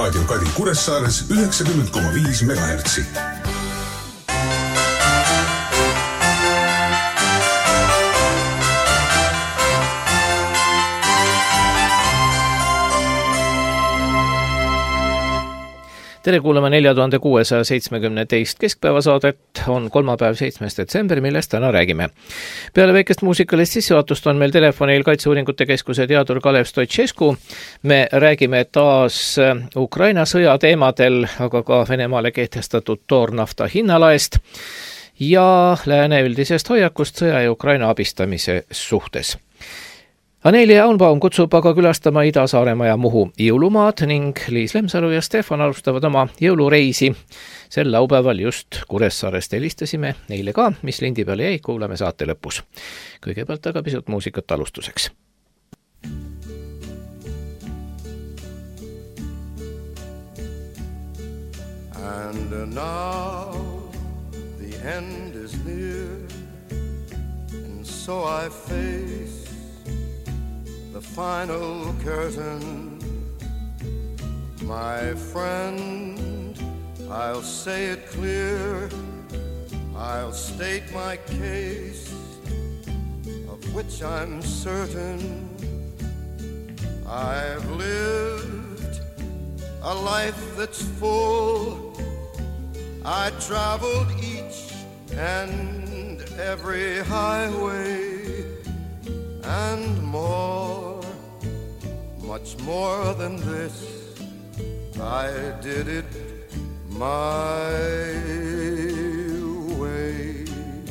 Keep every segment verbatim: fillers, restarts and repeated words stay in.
Raadio Kadi Kuressaares üheksakümmend koma viis megahertsi. Tere kuulama nelja tuhande kuuesaja seitsmekümne teist keskpäevasaadet, on kolmapäev seitsmes detsember, millest täna räägime. Peale väikest muusikalist sissejuhatust on meil telefonil Kaitseuuringute Keskuse teadur Kalev Stoicescu. Me räägime taas Ukraina sõja teemadel, aga ka Venemaale kehtestatud toornafta hinnalaest ja lääne üldisest hoiakust sõja ja Ukraina abistamise suhtes. Anelia Aunbaum kutsub aga külastama Ida-Saaremaa ja Muhu jõulumaad ning Liis Lemsalu ja Stefan alustavad oma jõulureisi. Sel laupäeval just Kuressaarest helistasime neile ka, mis lindi peale jäi, kuulame saate lõpus. Kõigepealt aga pisut muusikat alustuseks. And now the end is near, and so I face the final curtain. My friend, I'll say it clear, I'll state my case, of which I'm certain. I've lived a life that's full, I traveled each and every highway, and more, much more than this, I did it my way.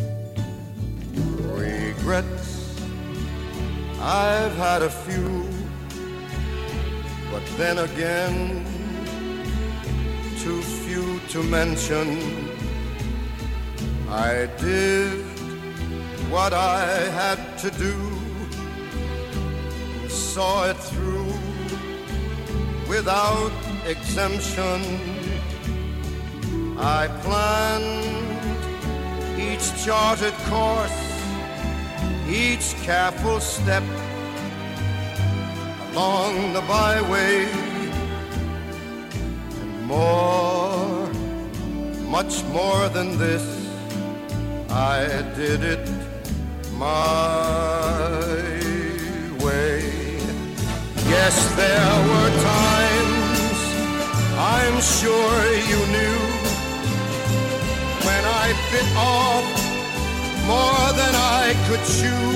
Regrets, I've had a few, but then again, too few to mention. I did what I had to do, saw it through without exemption. I planned each charted course, each careful step along the byway, and more, much more than this, I did it my way. Yes, there were times, I'm sure you knew, when I bit off more than I could chew.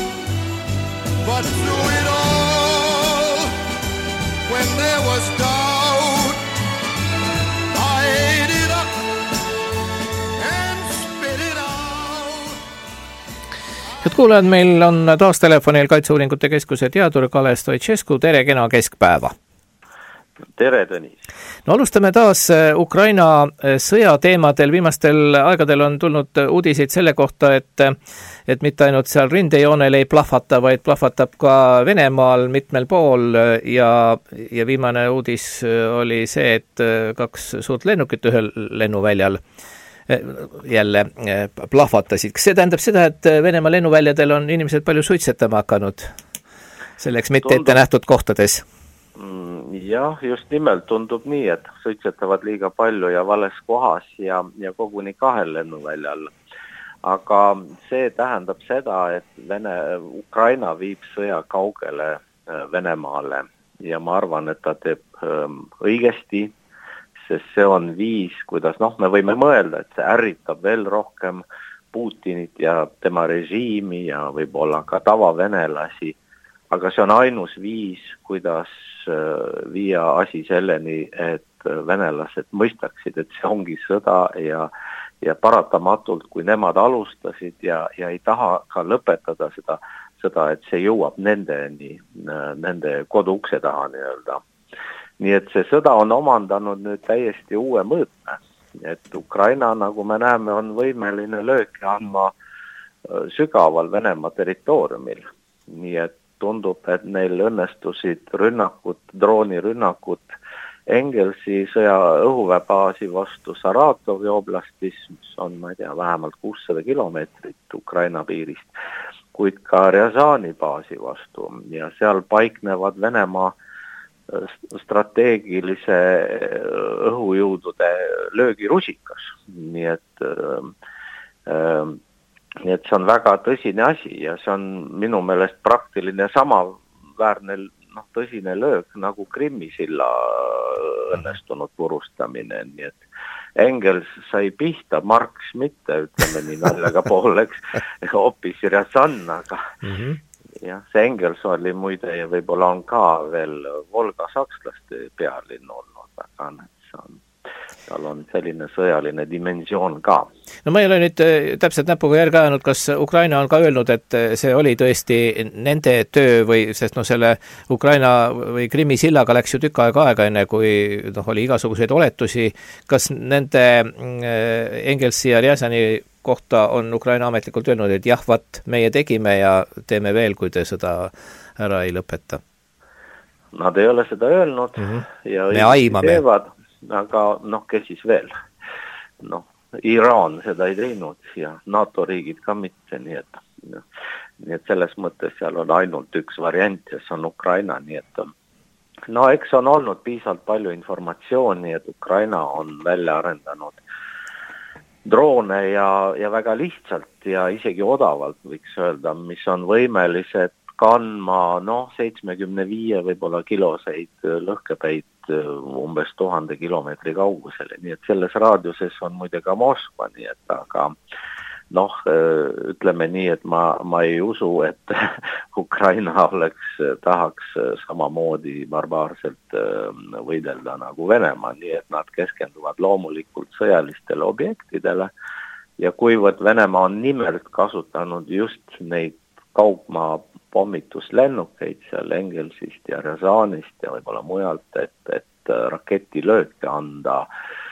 But through it all, when there was doubt, I ate it up and spit it out. Head kuulajad, meil on taas telefonil Kaitseuuringute Keskuse teadur Kalev Stoicescu. Tere, kena keskpäeva. Tere, Tõnis. No alustame taas Ukraina sõja teemadel. Viimastel aegadel on tulnud uudiseid selle kohta, et, et mitte ainult seal rindejoonel ei plahvata, vaid plahvatab ka Venemaal mitmel pool. Ja, ja viimane uudis oli see, et kaks suurt lennukit ühel lennuväljal jälle plahvatasid. Kas see tähendab seda, et Venemaa lennuväljadel on inimesed palju suitsetama hakanud selleks mitte ette nähtud kohtades? Jah, just nimelt tundub nii, et suitsetavad liiga palju ja vales kohas ja, ja koguni kahel lennuväljal. Aga see tähendab seda, et Vene, Ukraina viib sõja kaugele Venemaale ja ma arvan, et ta teeb õigesti, sest see on viis, kuidas, noh, me võime mõelda, et see ärritab veel rohkem Putinit ja tema režiimi ja võib-olla ka tavavenelasi, aga see on ainus viis, kuidas viia asi selleni, et venelased mõistaksid, et see ongi sõda ja, ja paratamatult, kui nemad alustasid ja, ja ei taha ka lõpetada seda, seda, et see jõuab nendeni, nende koduukse taha nii-öelda. Nii et see sõda on omandanud nüüd täiesti uue mõõtme, et Ukraina, nagu me näeme, on võimeline lööki andma sügaval Venemaa territooriumil. Nii et tundub, et neil õnnestusid rünnakud, droonirünnakud Engelsi sõja õhuväebaasi vastu Saratovi oblastis, mis on, ma ei tea, vähemalt kuussada kilomeetrit Ukraina piirist, kuid ka Rjazani baasi vastu ja seal paiknevad Venemaa strateegilise õhujõudude löögirusikas, nii et äh, nii et see on väga tõsine asi ja see on minu meelest praktiline samaväärne noh, tõsine löök nagu Krimmi silla õnnestunud purustamine, nii et Engels sai pihta, Marx mitte, ütleme nii naljaga pooleks, hoopis Rjazan, aga mm-hmm. jah, see Engels oli muide ja võib-olla on ka veel Volga sakslaste pealinn olnud, aga see on, tal on selline sõjaline dimensioon ka. No ma ei ole nüüd täpselt näpuga järgi ajanud, kas Ukraina on ka öelnud, et see oli tõesti nende töö või, sest no selle Ukraina või Krimmi sillaga läks ju tükk aega aega enne, kui noh, oli igasuguseid oletusi, kas nende Engelsi ja Rjazani kohta on Ukraina ametlikult öelnud, et jah, vat, meie tegime ja teeme veel, kui te seda ära ei lõpeta? Nad ei ole seda öelnud mm-hmm. ja me aimame. Teevad, aga noh, kes siis veel? Noh, Iraan seda ei teinud ja NATO riigid ka mitte, nii et, noh, nii et selles mõttes seal on ainult üks variant ja see on Ukraina, nii et no eks on olnud piisavalt palju informatsiooni, et Ukraina on välja arendanud droone ja, ja väga lihtsalt ja isegi odavalt võiks öelda, mis on võimelised kandma noh, seitsmekümne viie võib-olla kiloseid lõhkepäid umbes tuhande kilomeetri kaugusele, nii et selles raadiuses on muide ka Moskva, nii et aga noh, ütleme nii, et ma, ma ei usu, et Ukraina oleks, tahaks samamoodi barbaarselt võidelda nagu Venemaa, nii et nad keskenduvad loomulikult sõjalistele objektidele ja kuivõrd Venemaa on nimelt kasutanud just neid kaugmaa pommituslennukeid seal Engelsist ja Rjazanist ja võib-olla mujalt, et, et raketilööke anda,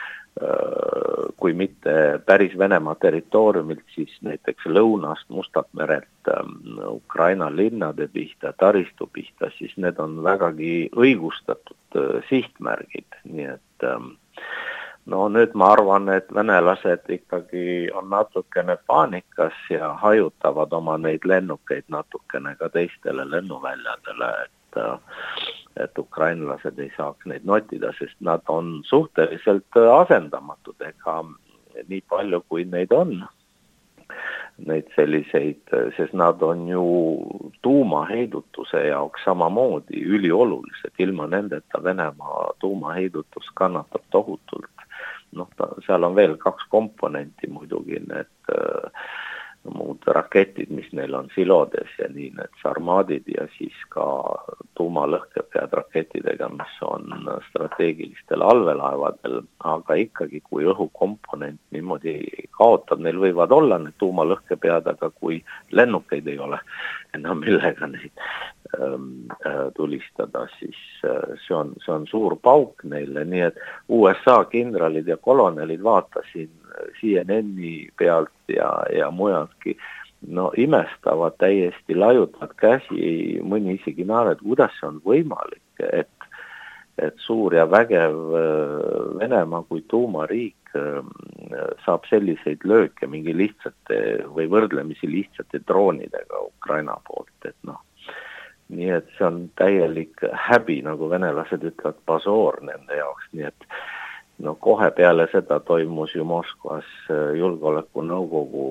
kui mitte päris Venemaa territooriumilt, siis näiteks lõunast Mustalt merelt Ukraina linnade pihta, taristu pihta, siis need on vägagi õigustatud sihtmärgid, nii et no nüüd ma arvan, et venelased ikkagi on natukene paanikas ja hajutavad oma neid lennukeid natukene ka teistele lennuväljadele, et, et ukrainlased ei saaks neid notida, sest nad on suhteliselt asendamatud, ega nii palju kui neid on, neid selliseid, sest nad on ju tuumaheidutuse jaoks samamoodi üliolulised, ilma nendeta Venemaa tuumaheidutus kannatab tohutult. Noh, ta, seal on veel kaks komponenti muidugi, need äh, muud raketid, mis neil on silodes ja nii need sarmaadid ja siis ka tuumalõhkepead rakettidega, mis on strateegilistel allveelaevadel, aga ikkagi kui õhukomponent niimoodi kaotab, neil võivad olla need tuumalõhkepead, aga kui lennukeid ei ole enam millega neid ähm, tulistada, siis äh, see, on, see on suur pauk neile, nii et U S A kindralid ja kolonelid vaatasin C N N-i pealt ja, ja mujaltki, no imestavad täiesti, laiutavad käsi, mõni isegi naerab, kuidas see on võimalik, et, et suur ja vägev Venemaa kui tuumariik saab selliseid lööke mingi lihtsate või võrdlemisi lihtsate droonidega Ukraina poolt, et noh, nii et see on täielik häbi, nagu venelased ütlevad, basoor nende jaoks, nii et no kohe peale seda toimus ju Moskvas julgeolekunõukogu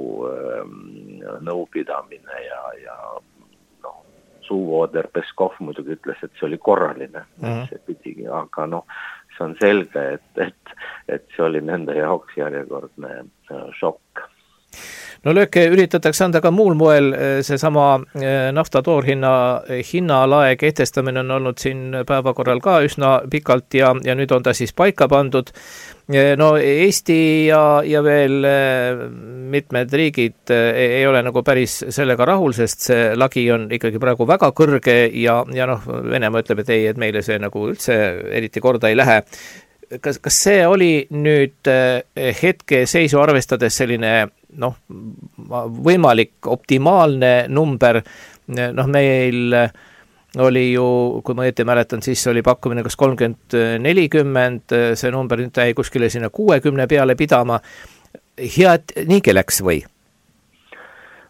nõupidamine ja, ja noh, suuvooder Peskov muidugi ütles, et see oli korraline, mm-hmm. see pidigi, aga noh, see on selge, et, et, et see oli nende jaoks järjekordne šokk. No lööke üritatakse anda ka muul moel, seesama nafta toorhinna hinnalae kehtestamine on olnud siin päevakorral ka üsna pikalt ja, ja nüüd on ta siis paika pandud. No Eesti ja, ja veel mitmed riigid ei ole nagu päris sellega rahul, sest see lagi on ikkagi praegu väga kõrge ja, ja noh, Venemaa ütleb, et ei, et meile see nagu üldse eriti korda ei lähe. Kas, kas see oli nüüd hetke seisu arvestades selline noh, võimalik optimaalne number, noh meil oli ju, kui ma õieti mäletan, siis oli pakkumine kas kolmkümmend nelikümmend, see number nüüd jäi kuskile sinna kuuekümne peale pidama, head niigi läks või?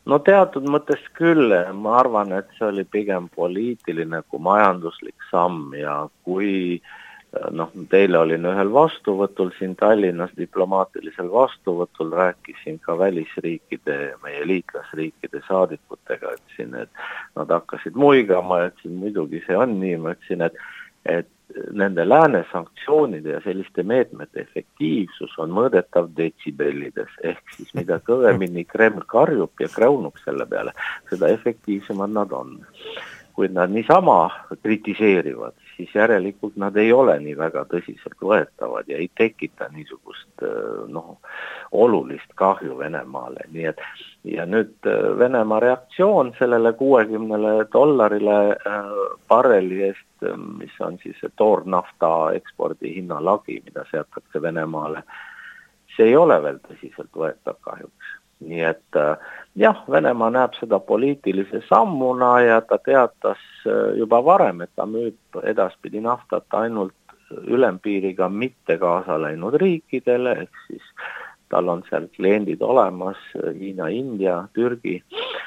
no teatud mõttes küll, ma arvan, et see oli pigem poliitiline kui majanduslik samm ja kui noh, teile olin ühel vastuvõtul siin Tallinnas, diplomaatilisel vastuvõtul, rääkisin ka välisriikide, meie liitlasriikide saadikutega, ütlesin, et nad hakkasid muigama, ütlesin, muidugi see on nii, ma ütlesin, et, et nende lääne sanktsioonide ja selliste meetmete efektiivsus on mõõdetav detsibellides, ehk siis mida kõvemini Kreml karjub ja kräunub selle peale, seda efektiivsemad nad on. Kui nad niisama kritiseerivad, siis järelikult nad ei ole nii väga tõsiselt võetavad ja ei tekita niisugust noh, olulist kahju Venemaale. Nii et, ja nüüd Venemaa reaktsioon sellele kuuekümnele dollarile barreli eest, mis on siis toornafta ekspordi hinnalagi, mida seatakse Venemaale, see ei ole veel tõsiselt võetav kahjuks. Nii et jah, Venemaa näeb seda poliitilise sammuna ja ta teatas juba varem, et ta müüb edaspidi naftat ainult ülempiiriga mitte kaasa läinud riikidele, ehk siis tal on seal kliendid olemas, Hiina, India, Türgi,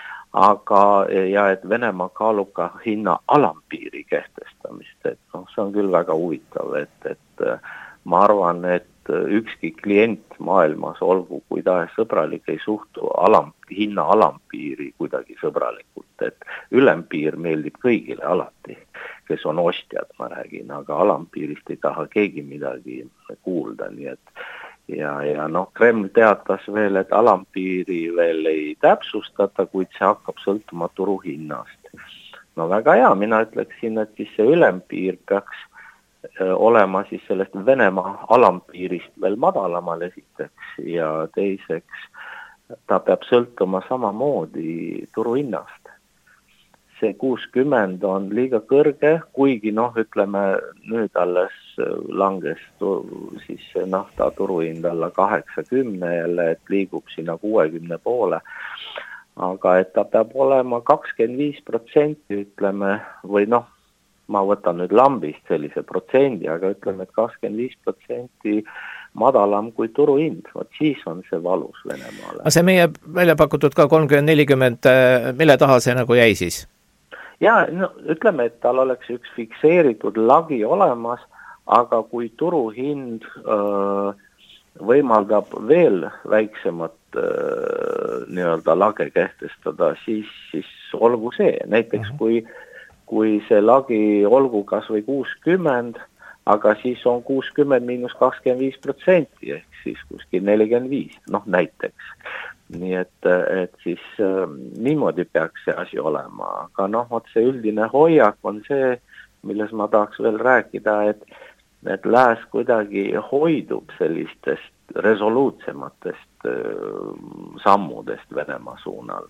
aga ja et Venemaa kaalub ka hinna alampiiri kehtestamist, et noh, see on küll väga huvitav, et, et ma arvan, et ükski klient maailmas, olgu kui tahes sõbralik, ei suhtu alam, hinna alampiiri kuidagi sõbralikult, et ülempiir meeldib kõigile alati, kes on ostjad, ma räägin, aga alampiirist ei taha keegi midagi kuulda, nii et ja, ja noh, Kreml teatas veel, et alampiiri veel ei täpsustata, kuid see hakkab sõltuma turuhinnast. No väga hea, mina ütleksin, et siis see ülempiir peaks olema siis sellest Venemaa alampiirist veel madalamal esiteks ja teiseks ta peab sõltuma samamoodi turuhinnast. See kuuskümmend on liiga kõrge, kuigi noh, ütleme nüüd alles langes siis nafta turuhind alla kaheksakümne jälle, et liigub sinna kuuekümne poole. Aga et ta peab olema kakskümmend viis protsenti, ütleme, või noh, ma võtan nüüd lambist sellise protsendi, aga ütleme, et kakskümmend viis protsenti madalam kui turuhind, vot siis on see valus Venemaale. Aga see meie välja pakutud ka kolmkümmend nelikümmend, mille taha see nagu jäi siis? Ja no, ütleme, et tal oleks üks fikseeritud lagi olemas, aga kui turuhind öö, võimaldab veel väiksemat öö, nii-öelda lage kehtestada, siis, siis olgu see. Näiteks mm-hmm. kui kui see lagi olgu kas või kuuskümmend, aga siis on kuuskümmend miinus kakskümmend viis protsenti, ehk siis kuskil nelikümmend viis, noh näiteks. Nii et, et siis äh, niimoodi peaks see asi olema, aga noh, vot see üldine hoiak on see, milles ma tahaks veel rääkida, et, et lääs kuidagi hoidub sellistest resoluutsematest äh, sammudest Venemaa suunal.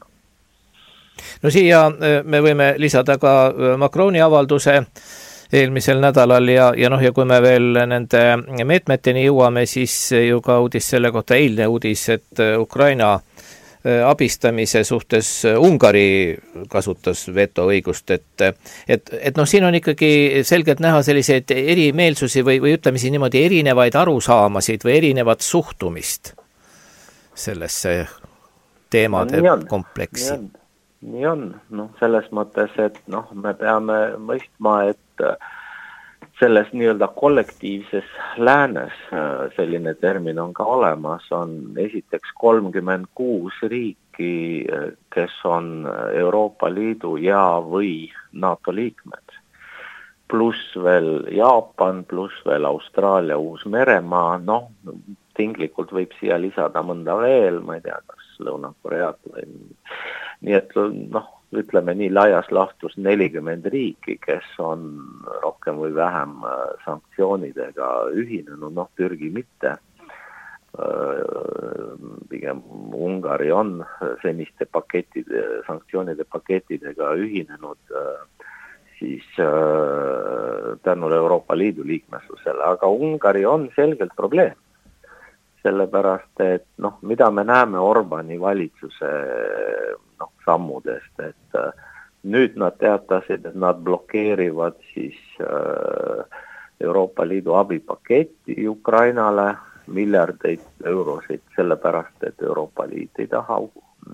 No siia me võime lisada ka Macroni avalduse eelmisel nädalal ja, ja noh, ja kui me veel nende meetmeteni jõuame, siis ju ka uudis selle kohta, eilne uudis, et Ukraina abistamise suhtes Ungari kasutas vetoõigust, et, et, et noh, siin on ikkagi selgelt näha selliseid erimeelsusi või, või ütleme siin niimoodi erinevaid arusaamasid või erinevat suhtumist sellesse teemade no, kompleksi. Nii on, noh, selles mõttes, et noh, me peame mõistma, et selles nii-öelda kollektiivses läänes selline termin on ka olemas, on esiteks kolmkümmend kuus riiki, kes on Euroopa Liidu ja või NATO liikmed. Pluss veel Jaapan, pluss veel Austraalia, Uus-Meremaa, noh, tinglikult võib siia lisada mõnda veel, ma ei tea, kas Lõuna-Koreat või nii et noh, ütleme nii laias lahtus nelikümmend riiki, kes on rohkem või vähem sanktsioonidega ühinenud, noh Türgi mitte, pigem Ungari on seniste paketide, sanktsioonide pakettidega ühinenud siis tänu Euroopa Liidu liikmesusele, aga Ungari on selgelt probleem. Sellepärast, et noh, mida me näeme Orbani valitsuse noh, sammudest, et äh, nüüd nad teatasid, et nad blokeerivad siis äh, Euroopa Liidu abipaketti Ukrainale miljardeid eurosid, sellepärast, et Euroopa Liit ei taha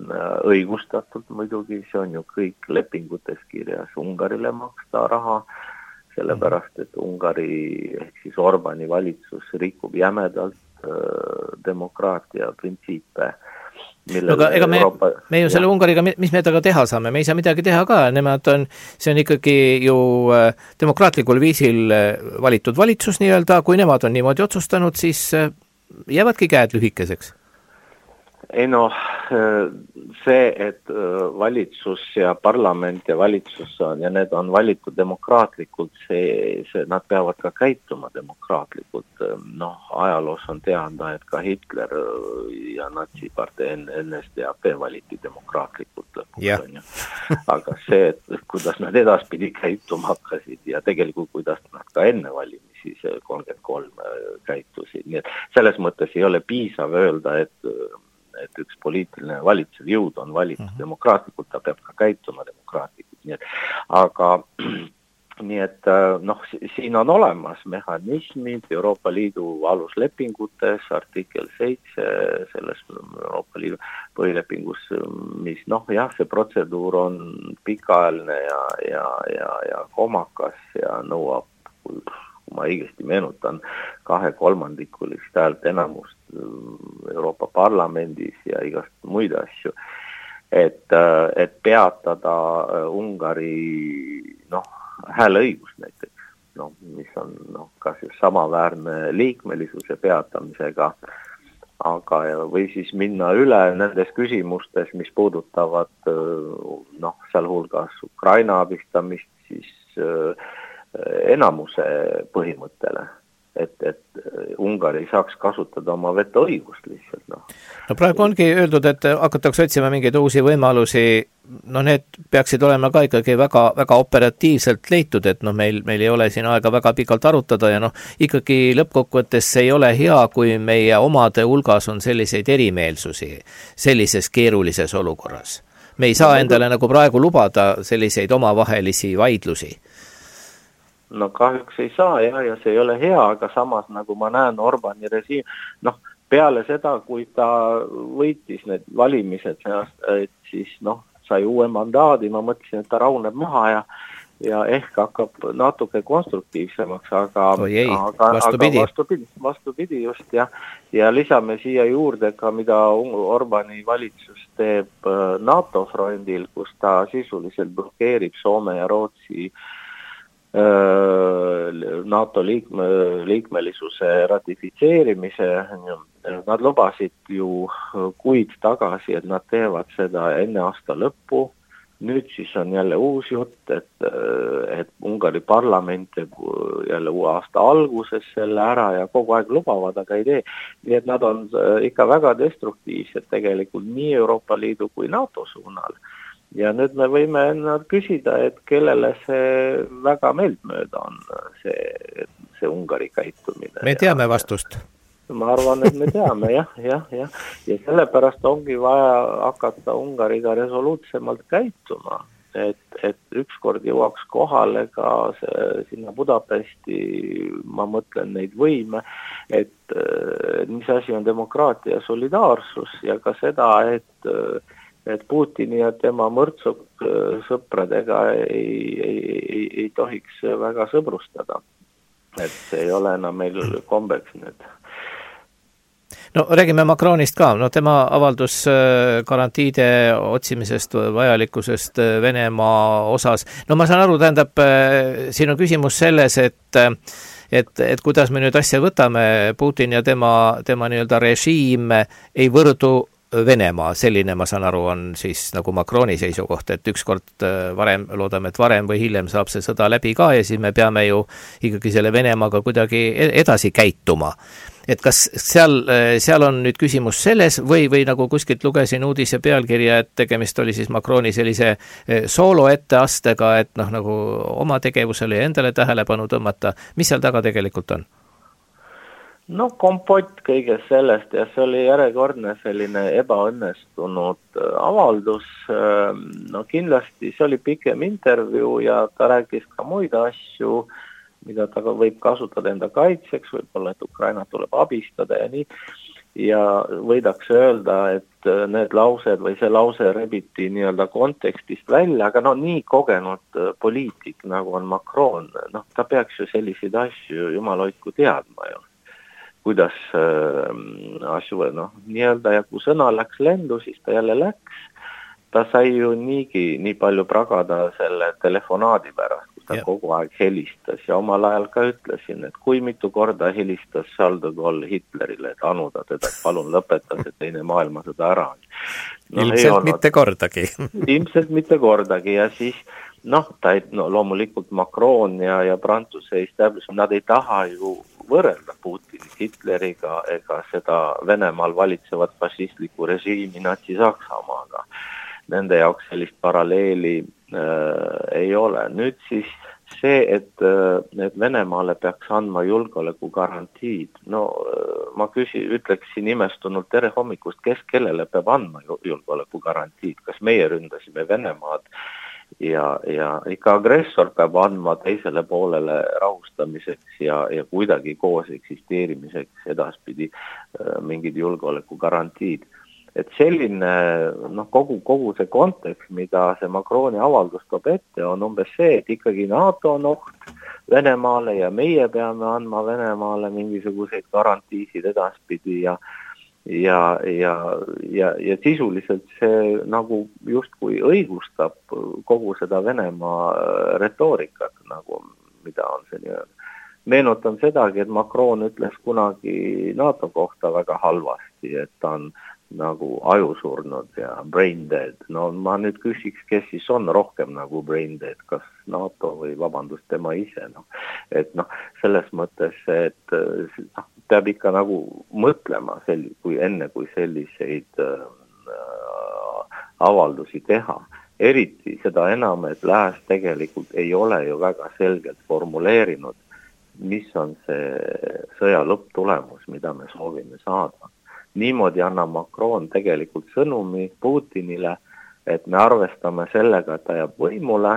õigustatult muidugi, see on ju kõik lepingutes kirjas Ungarile maksta raha, sellepärast, et Ungari ehk siis Orbani valitsus rikub jämedalt demokraatia printsiipe. No, aga ega me, Euroopa... me ju selle ja. Ungariga, mis me taga teha saame, me ei saa midagi teha ka, nemad on, see on ikkagi ju demokraatlikul viisil valitud valitsus nii-öelda, kui nemad on niimoodi otsustanud, siis jäävadki käed lühikeseks. Ei no, see, et valitsus ja parlament ja valitsus on ja need on valitud demokraatlikult, see, see, nad peavad ka käituma demokraatlikult. Noh, ajaloos on teada, et ka Hitler ja natsipartei N S D A P valiti demokraatlikult lõpuks. Yeah. Aga see, et kuidas nad edaspidi käituma hakkasid ja tegelikult kuidas nad ka enne valimisi kolmkümmend kolm käitusid. Nii et selles mõttes ei ole piisav öelda, et et üks poliitiline valitsev jõud on valitud uh-huh. demokraatlikult, ta peab ka käituma demokraatlikult. Nii et, aga nii et noh, siin on olemas mehhanismid Euroopa Liidu aluslepingutes, artikkel seitse selles Euroopa Liidu põhilepingus, mis noh, jah, see protseduur on pikaajaline ja, ja, ja, ja komakas ja nõuab, kui ma õigesti meenutan, kahe kolmandikulist häält enamust Euroopa Parlamendis ja igast muid asju, et, et peatada Ungari noh, hääleõigus näiteks, noh, mis on noh, kas just samaväärne liikmelisuse peatamisega, aga või siis minna üle nendes küsimustes, mis puudutavad noh, sealhulgas Ukraina abistamist, siis enamuse põhimõttele, et, et Ungari saaks kasutada oma vetoõigust lihtsalt. No. no praegu ongi öeldud, et hakatakse otsima mingeid uusi võimalusi, no need peaksid olema ka ikkagi väga, väga operatiivselt leitud, et noh, meil, meil ei ole siin aega väga pikalt arutada ja noh, ikkagi lõppkokkuvõttes ei ole hea, kui meie omade hulgas on selliseid erimeelsusi sellises keerulises olukorras. Me ei saa no, endale nagu praegu lubada selliseid omavahelisi vaidlusi. No kahjuks ei saa ja, ja see ei ole hea, aga samas nagu ma näen Orbani režiim, noh, peale seda, kui ta võitis need valimised, et siis noh, sai uue mandaadi, ma mõtlesin, et ta rauneb maha ja, ja ehk hakkab natuke konstruktiivsemaks, aga, ei, aga, vastupidi. aga vastupidi, vastupidi just ja, ja lisame siia juurde ka, mida Orbani valitsus teeb NATO frondil, kus ta sisuliselt blokeerib Soome ja Rootsi NATO liikme, liikmelisuse ratifitseerimise. Nad lubasid ju kuid tagasi, et nad teevad seda enne aasta lõppu. Nüüd siis on jälle uus jutt, et, et Ungari parlament teeb jälle uue aasta alguses selle ära ja kogu aeg lubavad, aga ei tee. Nii et nad on ikka väga destruktiivsed tegelikult nii Euroopa Liidu kui NATO suunal. Ja nüüd me võime ennast küsida, et kellele see väga meeltmööda on see, see Ungari käitumine. Me teame vastust. Ma arvan, et me teame, jah, jah, jah. Ja sellepärast ongi vaja hakata Ungariga resoluutsemalt käituma, et, et ükskord jõuaks kohale ka see, sinna Budapesti, ma mõtlen neid võime, et mis asi on demokraatia ja solidaarsus ja ka seda, et et Putini ja tema mõrtsuk sõpradega ei, ei, ei, ei tohiks väga sõbrustada. Et see ei ole enam meil kombeks nüüd. No räägime Macronist ka, no tema avaldus garantiide otsimisest, vajalikkusest Venemaa osas. No ma saan aru, tähendab, siin on küsimus selles, et et, et kuidas me nüüd asja võtame, Putin ja tema, tema nii-öelda režiim ei võrdu Venemaa, selline ma saan aru on siis nagu Macroni seisukoht, et ükskord varem, loodame, et varem või hiljem saab see sõda läbi ka ja siis me peame ju ikkagi selle Venemaaga kuidagi edasi käituma. Et kas seal, seal on nüüd küsimus selles või, või nagu kuskilt lugesin uudise pealkirja, et tegemist oli siis Macroni sellise soolo etteastega, et noh, nagu oma tegevusele ja endale tähelepanu tõmmata. Mis seal taga tegelikult on? No kompott kõigest sellest ja see oli järjekordne selline ebaõnnestunud avaldus. No kindlasti see oli pikem intervjuu ja ta rääkis ka muid asju, mida ta võib kasutada enda kaitseks, võib-olla, et Ukraina tuleb abistada ja nii. ja võidakse öelda, et need laused või see lause rebiti nii-öelda kontekstist välja, aga no nii kogenud poliitik nagu on Macron, noh, ta peaks ju selliseid asju jumal hoidku teadma ju, kuidas äh, asju, noh, nii-öelda ja kui sõna läks lendu, siis ta jälle läks, ta sai ju niigi nii palju pragada selle telefonaadi pärast, kus ta yeah. kogu aeg helistas ja omal ajal ka ütlesin, et kui mitu korda helistas Charles de Gaulle Hitlerile, et anuda teda, et palun lõpeta see teine maailmasõda ära. No, ilmselt mitte kordagi. ilmselt mitte kordagi ja siis noh, ta ei, no, loomulikult Macron ja, ja Prantsuse establishment, nad ei taha ju võrrelda Putini Hitleriga ega seda Venemaal valitsevat fašistlikku režiimi Natsi-Saksamaaga. Nende jaoks sellist paralleeli äh, ei ole. Nüüd siis see, et, äh, et Venemaale peaks andma julgeoleku garantiid, no äh, ma küsi, ütleksin imestunult tere hommikust, kes kellele peab andma julgeoleku garantiid, kas meie ründasime Venemaad ja, ja ikka agressor peab andma teisele poolele rahustamiseks ja, ja kuidagi koos eksisteerimiseks edaspidi äh, mingid julgeoleku garantiid. Et selline, noh, kogu, kogu see kontekst, mida see Macroni avaldus toob ette, on umbes see, et ikkagi NATO on oht Venemaale ja meie peame andma Venemaale mingisuguseid garantiisid edaspidi ja, ja, ja, ja, ja sisuliselt see nagu justkui õigustab kogu seda Venemaa retoorikat, nagu, mida on see nii-öelda. Meenutan sedagi, et Macron ütles kunagi NATO kohta väga halvasti, et ta on nagu ajusurnud ja brain dead. No ma nüüd küsiks, kes siis on rohkem nagu brain dead, kas NATO või vabandust tema ise. No. Et noh, selles mõttes, et no, peab ikka nagu mõtlema sel, kui enne kui selliseid äh, avaldusi teha. Eriti seda enam, et Lääs tegelikult ei ole ju väga selgelt formuleerinud, mis on see sõja lõpptulemus, mida me soovime saada. Niimoodi annab Macron tegelikult sõnumi Putinile, et me arvestame sellega, et ta jääb võimule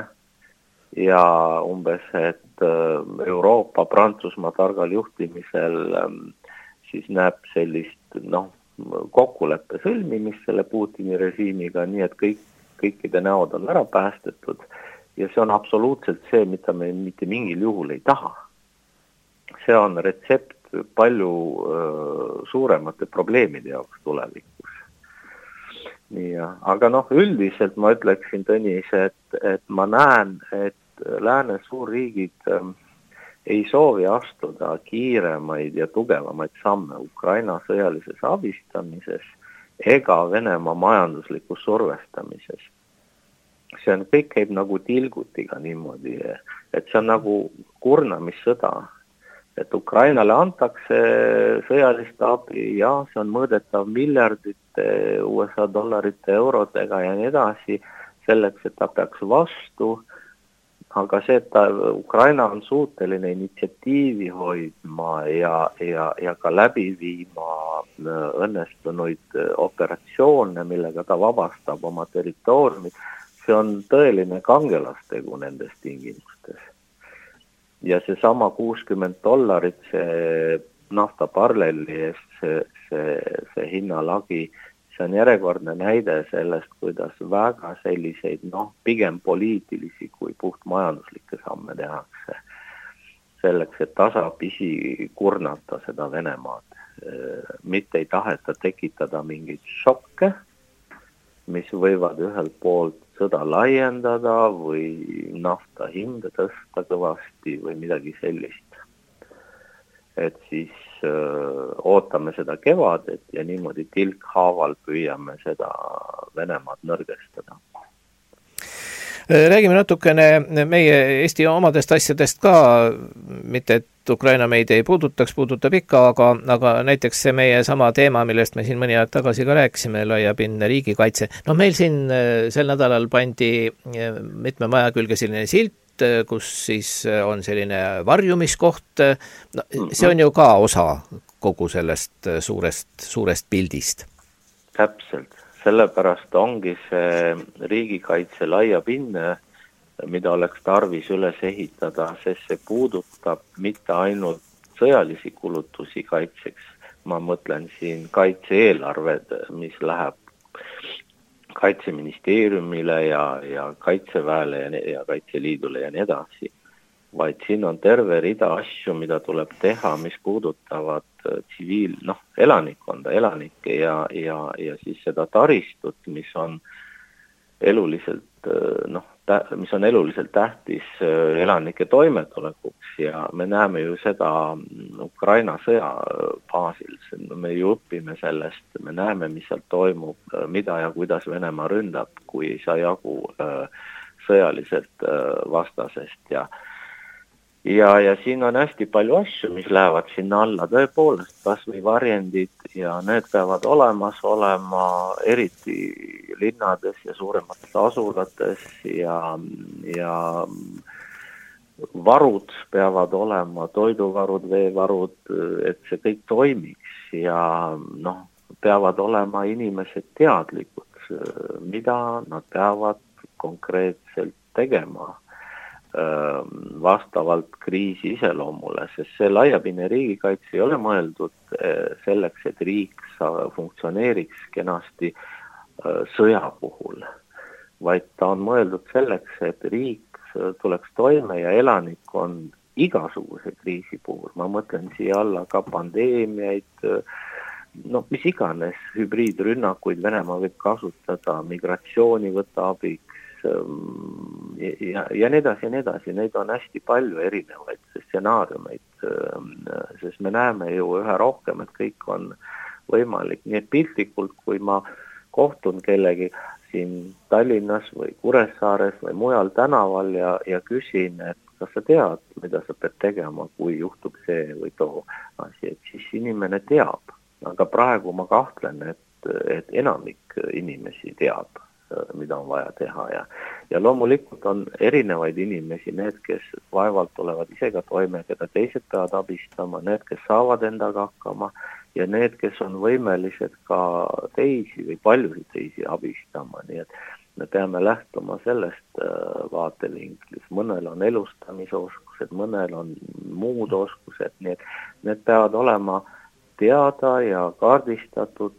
ja umbes, et Euroopa, Prantsusmaa targal juhtimisel siis näeb sellist noh, kokkuleppe sõlmimist selle Putini režiimiga, nii et kõik, kõikide näod on ära päästetud ja see on absoluutselt see, mida me mitte mingil juhul ei taha. See on retsept palju äh, suuremate probleemide jaoks tulevikus. Nii, aga noh, üldiselt ma ütleksin, Tõnis, et, et ma näen, et lääne suurriigid äh, ei soovi astuda kiiremaid ja tugevamaid samme Ukraina sõjalises abistamises ega Venemaa majanduslikus survestamises. See on, kõik käib nagu tilgutiga niimoodi, et see on nagu kurnamissõda. Et Ukrainale antakse sõjalist abi ja see on mõõdetav miljardite U S A dollarite eurodega ja nii edasi, selleks, et ta peaks vastu, aga see, et ta, Ukraina on suuteline initsiatiivi hoidma ja, ja, ja ka läbi viima õnnestunuid operatsioone, millega ta vabastab oma territooriumid, see on tõeline kangelastegu nendes tingimustes. Ja see sama kuuskümmend dollarit, see nafta parlelli eest, see, see, see hinnalagi, see on järjekordne näide sellest, kuidas väga selliseid, noh, pigem poliitilisi kui puht majanduslikke samme tehakse. Selleks, et tasapisi kurnata seda Venemaad. Mitte ei taheta tekitada mingeid šokke, mis võivad ühelt poolt sõda laiendada või nafta hinda tõsta kõvasti või midagi sellist. Et siis öö, ootame seda kevadet ja niimoodi tilkhaaval püüame seda Venemaad nõrgestada. Räägime natukene meie Eesti omadest asjadest ka, mitte et Ukraina meid ei puudutaks, puudutab ikka, aga, aga näiteks see meie sama teema, millest me siin mõni aeg tagasi ka rääkisime, laiapindne riigikaitse. No meil siin sel nädalal pandi mitme maja külge selline silt, kus siis on selline varjumiskoht. No, see on ju ka osa kogu sellest suurest, suurest pildist. Täpselt. Sellepärast ongi see riigikaitse laiapindne, mida oleks tarvis üles ehitada, sest see puudutab mitte ainult sõjalisi kulutusi kaitseks, ma mõtlen siin kaitse-eelarved, mis läheb Kaitseministeeriumile ja, ja Kaitseväele ja, ja Kaitseliidule ja nii edasi, vaid siin on terve rida asju, mida tuleb teha, mis puudutavad tsiviil, noh, elanikkonda, elanikke ja, ja, ja siis seda taristut, mis on eluliselt, noh, mis on eluliselt tähtis elanike toimetulekuks ja me näeme ju seda Ukraina sõja baasil, me ju õpime sellest, me näeme, mis seal toimub, mida ja kuidas Venemaa ründab, kui ei saa jagu sõjaliselt vastasest ja Ja, ja siin on hästi palju asju, mis lähevad sinna alla, tõepoolest kas või varjendid ja need peavad olemas olema eriti linnades ja suuremates asulates ja, ja varud peavad olema, toiduvarud, veevarud, et see kõik toimiks ja noh, peavad olema inimesed teadlikud, mida nad peavad konkreetselt tegema vastavalt kriisi iseloomule, sest see laiapindne riigikaitse ei ole mõeldud selleks, et riik funktsioneeriks kenasti sõja puhul, vaid ta on mõeldud selleks, et riik tuleks toime ja elanikkond igasuguse kriisi puhul. Ma mõtlen siia alla ka pandeemiaid, no mis iganes hübriidrünnakuid Venemaa võib kasutada, migratsiooni võtta abiks, ja, ja nii edasi ja nii edasi, neid on hästi palju erinevaid stsenaariumeid, sest me näeme ju ühe rohkem, et kõik on võimalik. Nii et piltlikult, kui ma kohtun kellegi siin Tallinnas või Kuressaares või mujal tänaval ja, ja küsin, et kas sa tead, mida sa pead tegema, kui juhtub see või too asi, et siis inimene teab. Aga praegu ma kahtlen, et, et enamik inimesi teab, mida on vaja teha ja, ja loomulikult on erinevaid inimesi, need, kes vaevalt tulevad ise ka toime, keda teised peavad abistama, need, kes saavad endaga hakkama ja need, kes on võimelised ka teisi või paljusid teisi abistama, nii et me peame lähtuma sellest vaatevinklist, mõnel on elustamisoskused, mõnel on muud oskused, nii et need peavad olema teada ja kaardistatud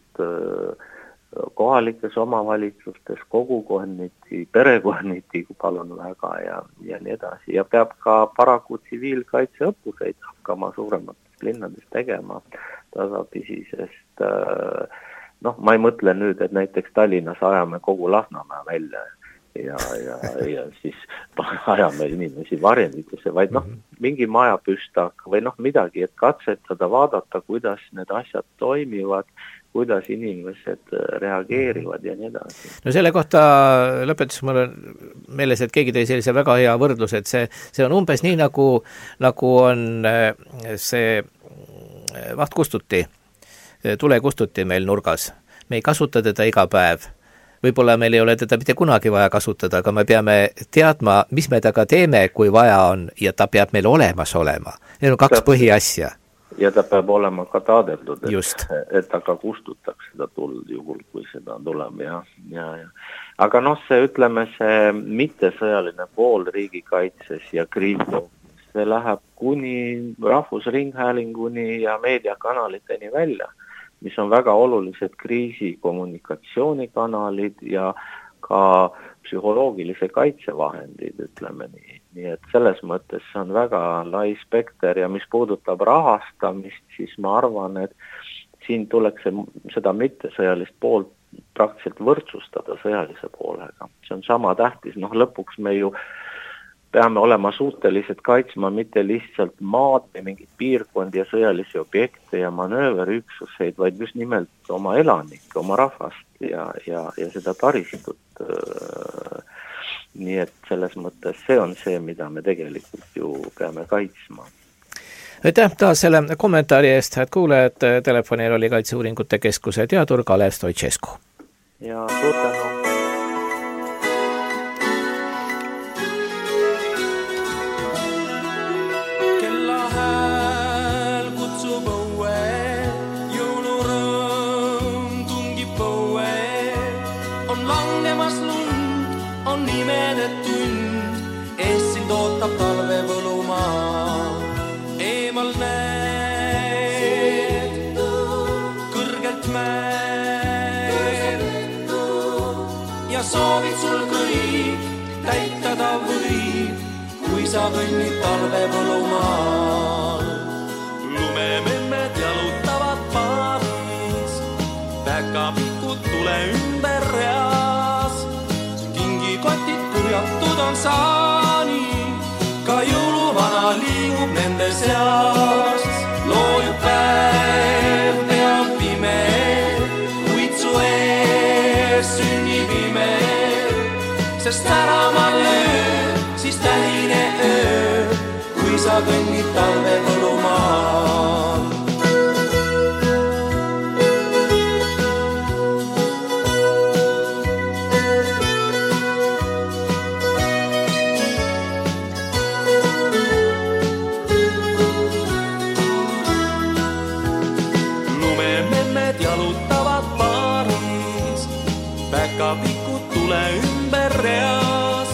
kohalikes omavalitsustes, kogukonniti, perekonniti, kui palun väga ja, ja nii edasi. Ja peab ka paraku tsiviilkaitseõppuseid hakkama suuremates linnades tegema tasapisi, sest noh, ma ei mõtle nüüd, et näiteks Tallinnas ajame kogu Lasnamäe välja ja, ja, ja siis ajame inimesi varjenditesse, vaid noh, mingi maja püstak või noh, midagi, et katsetada, vaadata, kuidas need asjad toimivad, kuidas inimesed reageerivad ja nii edasi. No selle kohta lõpetus mul on meeles, et keegi tõi sellise väga hea võrdlus, et see, see on umbes nii, nagu, nagu on see vahtkustuti, tulekustuti meil nurgas. Me ei kasuta teda iga päev. Võib-olla meil ei ole teda mitte kunagi vaja kasutada, aga me peame teadma, mis me taga teeme, kui vaja on, ja ta peab meil olemas olema. Need on kaks Täpselt. Põhiasja. Ja ta peab olema ka taadeldud, et, et ta ka kustutaks seda tuld juhul, kui seda tuleb. Ja, ja, ja. Aga noh, see ütleme, see mittesõjaline pool riigikaitses ja kriisi, see läheb kuni rahvusringhäälinguni ja meediakanaliteni välja, mis on väga olulised kriisi kommunikatsioonikanalid ja ka psühholoogilise kaitsevahendid, ütleme nii. Nii et selles mõttes see on väga lai spekter ja mis puudutab rahastamist, siis ma arvan, et siin tuleks seda mittesõjalist poolt praktiliselt võrdsustada sõjalise poolega. See on sama tähtis, noh lõpuks me ju peame olema suutelised kaitsma mitte lihtsalt maad või mingid piirkondi ja sõjalisi objekte ja manööverüksuseid, vaid just nimelt oma elanikke, oma rahvast ja, ja, ja seda taristut. Nii et selles mõttes see on see, mida me tegelikult ju peame kaitsma. Aitäh taas selle kommentaari eest, et kuulejad, telefonil oli Kaitseuuringute Keskuse teadur Kalev Stoicescu. Ja suur tänu. Eemal näed soovid sul kõik täitada võib, kui sa kõnnid talve põlumaal. Lumememmed jalutavad paaris, päkapikud tule ümber reas. Kingikotid kurjatud on saani, ka jõuluvana liigub nende seas. Loojub päev, teab pime, kuid su ees sünnib ime. Sest särama löö, siis tähine öö, kui sa kõnnid talve põlumaal. Lumememmed jalutavad paaris, päkapikud tule ümber reas.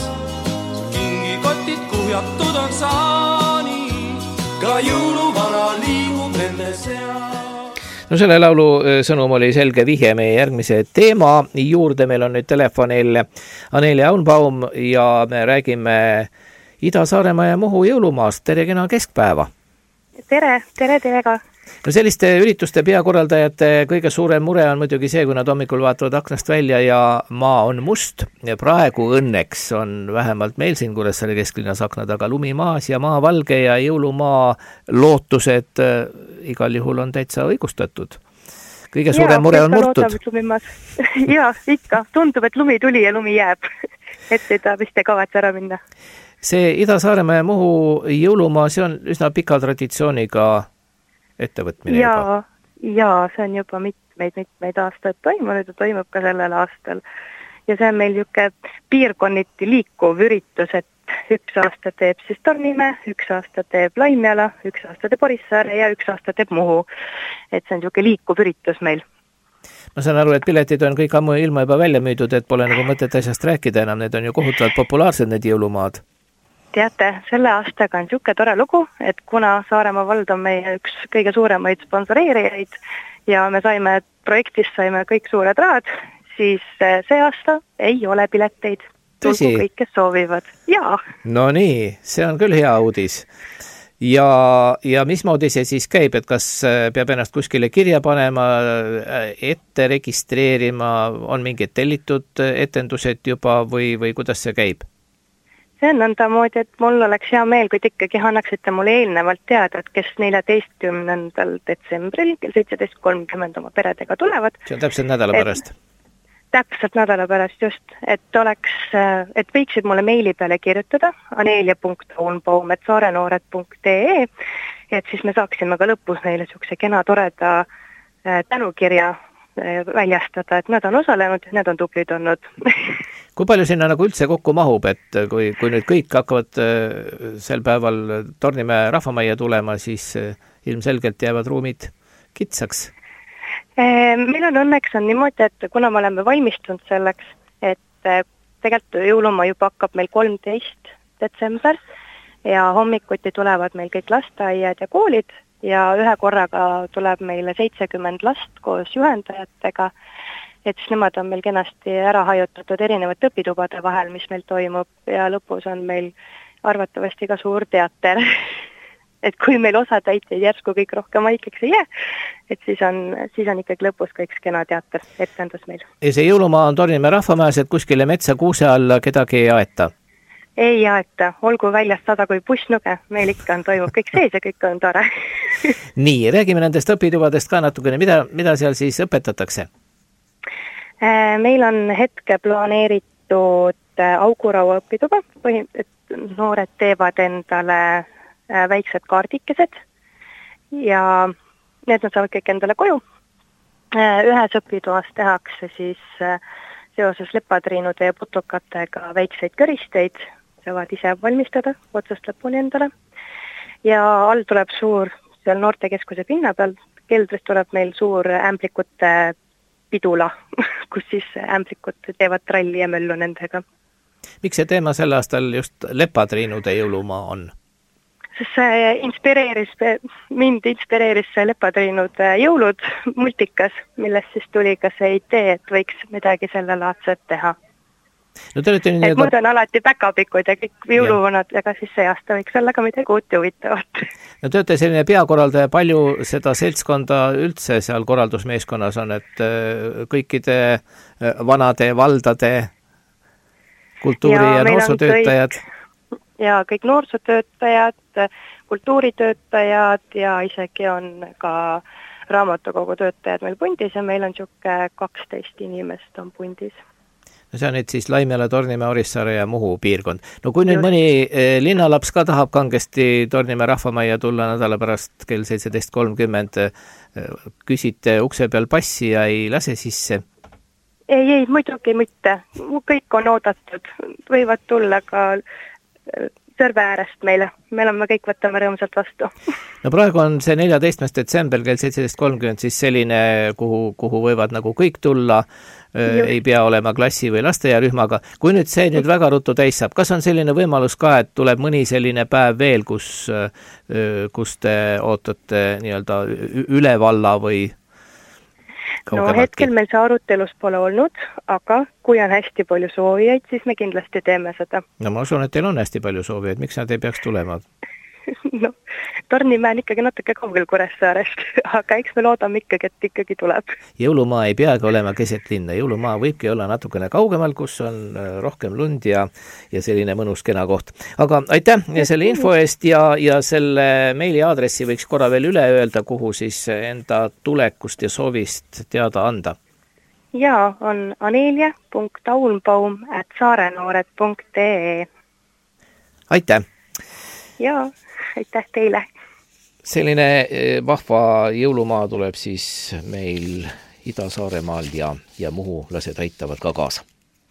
Kingikotid kuhjatud on saani, ka jõuluvana liigub nende seas. No selle laulu sõnum oli selge vihje meie järgmise teema juurde. Meil on nüüd telefonil Aneelia Aunbaum ja me räägime Ida-Saaremaa ja Muhu jõulumaast. Tere kena keskpäeva! Tere, tere, tere ka! No selliste ürituste peakorraldajate kõige suurem mure on muidugi see, kui nad hommikul vaatavad aknast välja ja maa on must. Ja praegu õnneks on vähemalt meil siin Kuressaare kesklinnas akna taga lumi maas ja maa valge ja jõulumaa lootused äh, igal juhul on täitsa õigustatud. Kõige suurem ja, mure on murtud. Ja, ikka. Tundub, et lumi tuli ja lumi jääb. Et seda vist ei kavatse ära minna. See Ida-Saaremaa ja Muhu jõulumaa, see on üsna pika traditsiooniga ettevõtmine ja, juba. Ja, see on juba mitmeid, mitmeid aastaid toimunud ja toimub ka sellel aastal. Ja see on meil niisugune piirkonniti liikuv üritus, et üks aasta teeb siis Tornimäe, üks aasta teeb Laimjala, üks aasta teeb Orissaare ja üks aasta teeb Muhu. Et see on niisugune liikuv üritus meil. Ma saan aru, et piletid on kõik ammu ilma juba välja müüdud, et pole nagu mõtet asjast rääkida enam, need on ju kohutavalt populaarsed, need jõulumaad. Teate, selle aastaga on niisugune tore lugu, et kuna Saaremaa vald on meie üks kõige suuremaid sponsoreerijaid ja me saime projektist saime kõik suured rahad, siis see aasta ei ole pileteid. Tulgu kõik, kes soovivad. Jaa. No nii, see on küll hea uudis. Ja, ja mismoodi see siis käib, et kas peab ennast kuskile kirja panema, ette registreerima, on mingid tellitud etendused juba või, või kuidas see käib? See on nõnda moodi, et mul oleks hea meel, kui te ikkagi annaksite mulle eelnevalt teada, et kes neljateistkümnendal detsembril kell seitseteist kolmkümmend oma peredega tulevad. See on täpselt nädala pärast. Täpselt nädala pärast just, et oleks, et võiksid mulle meili peale kirjutada aneelia punkt aunbaum et saarenoored punkt ee, et siis me saaksime ka lõpus neile niisuguse kena toreda tänukirja väljastada, et nad on osalenud ja nad on tublid olnud. Kui palju sinna nagu üldse kokku mahub, et kui, kui nüüd kõik hakkavad sel päeval Tornimäe rahvamajja tulema, siis ilmselgelt jäävad ruumid kitsaks? Meil on õnneks on niimoodi, et kuna me oleme valmistunud selleks, et tegelikult jõulumaa juba hakkab meil kolmteist detsember ja hommikuti tulevad meil kõik lasteaiad ja koolid ja ühe korraga tuleb meile seitsekümmend last koos juhendajatega, et siis nemad on meil kenasti ära hajutatud erinevate õpitubade vahel, mis meil toimub ja lõpus on meil arvatavasti ka suur teater. Et kui meil osa täiteid järsku kõik rohkem haikeks ei jää, et siis on, siis on ikkagi lõpus kõik kena teater etendus meil. Ja see jõulumaa on Tornimäe rahvamäes, et kuskile metsa kuuse alla kedagi ei aeta? Ei aeta, olgu väljast sada kui pussnuge, meil ikka on toimub kõik sees ja kõik on tore. Nii, räägime nendest õpitubadest ka natukene, mida, mida seal siis õpetatakse? Meil on hetke planeeritud auguraua õpituba, et noored teevad endale väiksed kaardikesed ja need nad saavad kõik endale koju. Ühes õpitoas tehakse siis seoses lepatriinude ja putukatega väikseid köristeid, saavad ise valmistada otsast lõpuni endale. Ja all tuleb suur, seal noortekeskuse pinna peal, keldris tuleb meil suur ämblikute pidula, kus siis ämblikud teevad tralli ja möllu nendega. Miks see teema sel aastal just lepatriinude jõulumaa on? Sest see inspireeris, mind inspireeris see lepatriinude jõulud multikas, millest siis tuli ka see idee, et võiks midagi selle laadset teha. No te olete et nii, muud on alati päkapikud ja kõik jõuluvanad, aga siis see aasta võiks olla ka midagi uut ja huvitavat. No te olete selline peakorraldaja, palju seda seltskonda üldse seal korraldusmeeskonnas on, et kõikide vanade valdade kultuuri- ja, ja noorsootöötajad? Ja kõik noorsootöötajad, kultuuritöötajad ja isegi on ka raamatukogu töötajad meil pundis ja meil on niisugune kaksteist inimest on pundis. No see on nüüd siis Laimjala, Tornimäe, Orissaare ja Muhu piirkond. No kui nüüd Just. mõni linnalaps ka tahab kangesti Tornimäe rahvamajja tulla nädala pärast kell seitseteist kolmkümmend, küsite ukse peal passi ja ei lase sisse? Ei, ei, muidugi mitte. Kõik on oodatud. Võivad tulla ka Sõrve äärest meile. Me oleme kõik võtame rõõmsalt vastu. No praegu on see neljateistkümnes detsember kell seitseteist kolmkümmend siis selline, kuhu, kuhu võivad nagu kõik tulla, Just. ei pea olema klassi- või lasteaiarühmaga. Kui nüüd see nüüd väga ruttu täis saab, kas on selline võimalus ka, et tuleb mõni selline päev veel, kus, kus te ootate nii-öelda üle valla või No hetkel meil see arutelus pole olnud, aga kui on hästi palju soovijaid, siis me kindlasti teeme seda. No ma usun, et teil on hästi palju soovijaid, miks nad ei peaks tulema? No, Tornimäe on ikkagi natuke kaugel Kuressaarest, aga eks me loodame ikkagi, et ikkagi tuleb. Jõulumaa ei peagi olema keset linna, jõulumaa võibki olla natukene kaugemal, kus on rohkem lund ja, ja selline mõnus kena koht. Aga aitäh selle info eest ja, ja selle meili aadressi võiks korra veel üle öelda, kuhu siis enda tulekust ja soovist teada anda. Jaa, on anelia punkt taulbaum at saarenoored punkt ee. Aitäh! Jaa, aitäh teile! Selline vahva jõulumaa tuleb siis meil Ida-Saaremaal ja, ja Muhu lased aitavad ka kaasa.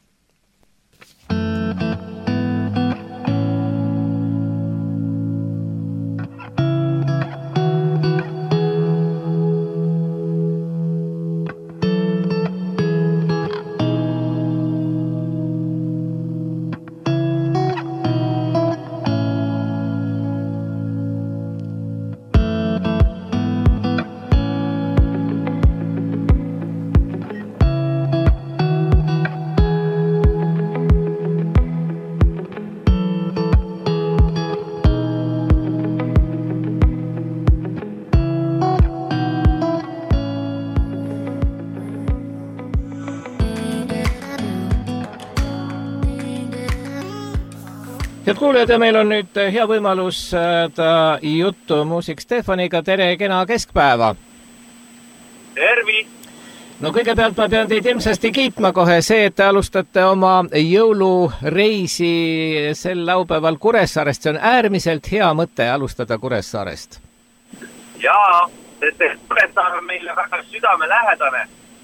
Head kuulajad, ja meil on nüüd hea võimalus ta juttu muusik Stefaniga. Tere, kena keskpäeva! Tervi! No kõigepealt ma pean teid ilmsesti kiitma kohe see, et te alustate oma jõulureisi sel laupäeval Kuressaarest. See on äärmiselt hea mõte alustada Kuressaarest. Jaa, sest et Kuressaar on meile väga südamelähedane.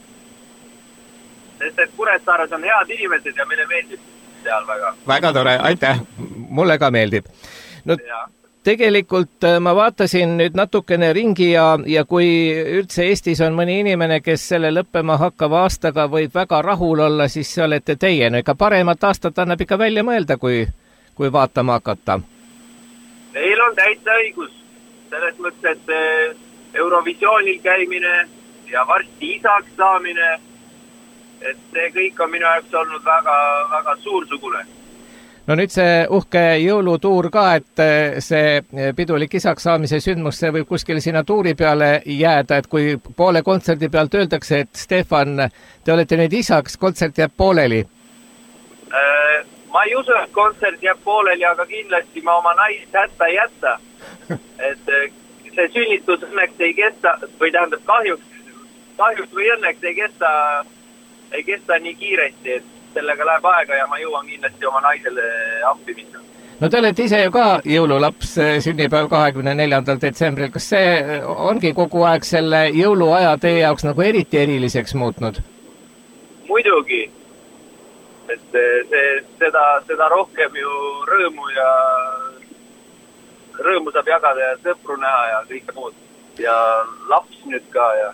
Sest et Kuressaares on head inimesed ja meile meeldib seal väga. Väga tore, aitäh! Mulle ka meeldib. No ja. Tegelikult ma vaatasin nüüd natukene ringi ja, ja kui üldse Eestis on mõni inimene, kes selle lõppema hakkava aastaga võib väga rahul olla, siis see olete teie. No ega paremat aastat annab ikka välja mõelda, kui, kui vaatama hakata. Teil on täitsa õigus. Selles mõttes, et Eurovisioonil käimine ja varsti isaks saamine, et see kõik on minu jaoks olnud väga, väga suursugune. No nüüd see uhke jõulutuur ka, et see pidulik isaks saamise sündmus, see võib kuskil sinna tuuri peale jääda, et kui poole kontserdi pealt öeldakse, et Stefan, te olete nüüd isaks, kontsert jääb pooleli? Ma ei usu, et kontsert jääb pooleli, aga kindlasti ma oma naist hätta ei jätta. Et see sünnitus õnneks ei kesta, või tähendab kahjuks, kahjuks või õnneks ei kesta, ei kesta nii kiiresti, et sellega läheb aega ja ma jõuan kindlasti oma naisele appi minna. No te olete ise ju ka jõululaps, sünnipäev kahekümne neljandal detsembril. Kas see ongi kogu aeg selle jõuluaja teie jaoks nagu eriti eriliseks muutnud? Muidugi. Et see, seda, seda rohkem ju rõõmu ja rõõmu saab jagada ja sõpru näha ja kõike muud. Ja laps nüüd ka ja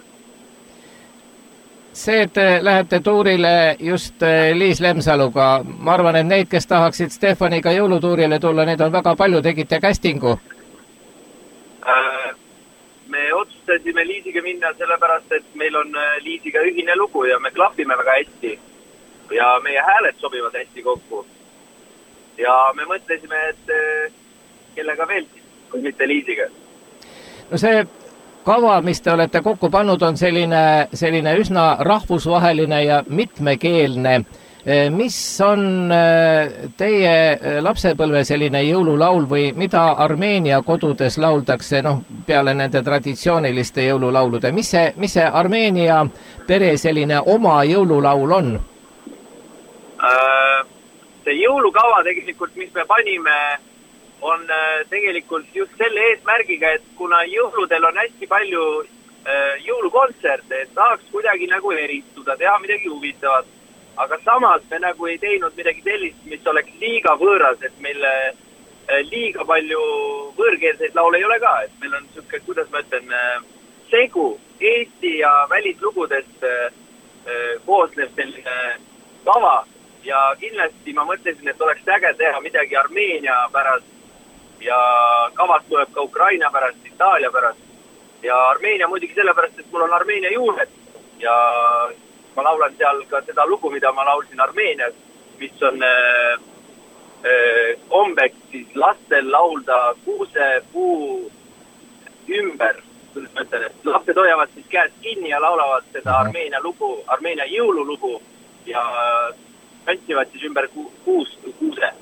see, et lähete tuurile just Liis Lemsaluga, ma arvan, et neid, kes tahaksid Stefaniga jõulutuurile tulla, need on väga palju, tegite castingu? Me otsustasime Liisiga minna sellepärast, et meil on Liisiga ühine lugu ja me klapime väga hästi. ja meie hääled sobivad hästi kokku. Ja me mõtlesime, et kellega veel, kui mitte Liisiga. No see kava, mis te olete kokku pannud, on selline, selline üsna rahvusvaheline ja mitmekeelne. Mis on teie lapsepõlve selline jõululaul või mida Armeenia kodudes lauldakse, noh, peale nende traditsiooniliste jõululaulude? Mis see, mis see Armeenia pere selline oma jõululaul on? See jõulukava tegelikult, mis me panime, on tegelikult just selle eesmärgiga, et kuna jõuludel on hästi palju jõulukontserte, et tahaks kuidagi nagu eristuda, teha midagi huvitavat. Aga samas me nagu ei teinud midagi sellist, mis oleks liiga võõras, et meil liiga palju võõrkeelseid laule ei ole ka. Et meil on siuke, kuidas ma ütlen, segu Eesti ja välislugudest koosnev selline kava. Ja kindlasti ma mõtlesin, et oleks äge teha midagi Armeenia pärast ja kavas tuleb ka Ukraina pärast, Itaalia pärast. Ja Armeenia muidugi sellepärast, et mul on Armeenia juured ja ma laulan seal ka seda lugu, mida ma laulsin Armeenias, mis on äh, äh, kombeks siis lastel laulda kuusepuu ümber. Ma ütlen, et lapsed hoiavad siis käest kinni ja laulavad seda Armeenia lugu, Armeenia jõululugu ja tantsivad siis ümber ku, kuus, kuuse.